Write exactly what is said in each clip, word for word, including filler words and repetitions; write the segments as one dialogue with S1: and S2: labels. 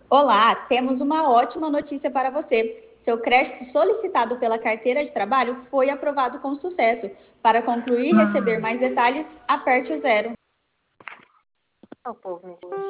S1: Olá, temos uma ótima notícia para você. Seu crédito solicitado pela carteira de trabalho foi aprovado com sucesso. Para concluir e receber mais detalhes, aperte o zero.
S2: Ô, povo, mentira.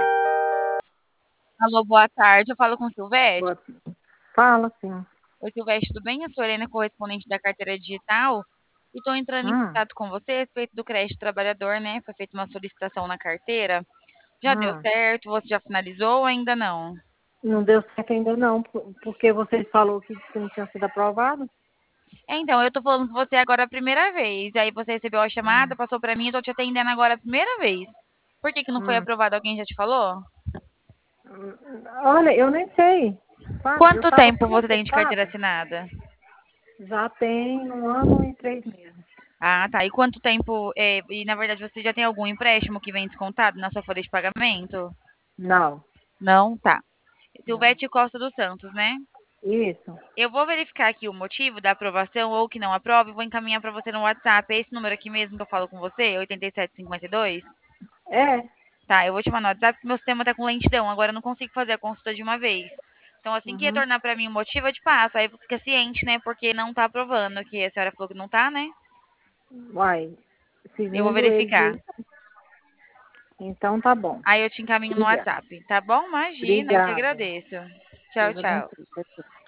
S3: Alô, boa tarde. Eu falo com o Silvestre.
S2: Boa- Fala, sim.
S3: Oi, Silvestre, tudo bem? Eu sou a Helena, correspondente da carteira digital. E estou entrando em
S2: Hum,
S3: contato com você a respeito do crédito trabalhador, né? Foi feita uma solicitação na carteira. Já deu
S2: hum.
S3: certo? Você já finalizou ou ainda não?
S2: Não deu certo ainda não, por- porque vocês falaram que, que não tinha sido aprovado.
S3: É, então, eu tô falando com você agora a primeira vez. Aí você recebeu a chamada,
S2: Hum,
S3: passou pra mim e tô te atendendo agora a primeira vez. Por que que não foi
S2: hum.
S3: aprovado? Alguém já te falou?
S2: Hum, Olha, eu nem sei, sabe? Eu
S3: Quanto
S2: estava
S3: tempo
S2: tão
S3: você tem de carteira
S2: ocupada,
S3: assinada?
S2: já tem um ano e três meses.
S3: Ah, tá. E quanto tempo. É, e na verdade você já tem algum empréstimo que vem descontado na sua folha de pagamento?
S2: Não,
S3: Não? Tá.
S2: não.
S3: Silvete Costa dos Santos, né?
S2: Isso,
S3: Eu vou verificar aqui o motivo da aprovação ou que não aprova e vou encaminhar para você no WhatsApp. É esse número aqui mesmo que eu falo com você? oito sete cinco dois?
S2: é.
S3: Tá, eu vou te mandar no WhatsApp porque meu sistema tá com lentidão. Agora eu não consigo fazer a consulta de uma vez. Então, assim que
S2: Uhum.
S3: retornar para mim o motivo, eu te passo. Aí você fica ciente, né? Porque não tá aprovando, que a senhora falou que não tá, né?
S2: Uai,
S3: Eu vou
S2: segundo eles,
S3: verificar.
S2: eles- então tá bom.
S3: Aí eu te encaminho no
S2: Obrigada.
S3: WhatsApp, tá bom? Imagina, eu que
S2: Obrigada.
S3: agradeço. Tchau,
S2: Deus
S3: tchau.
S2: abençoe.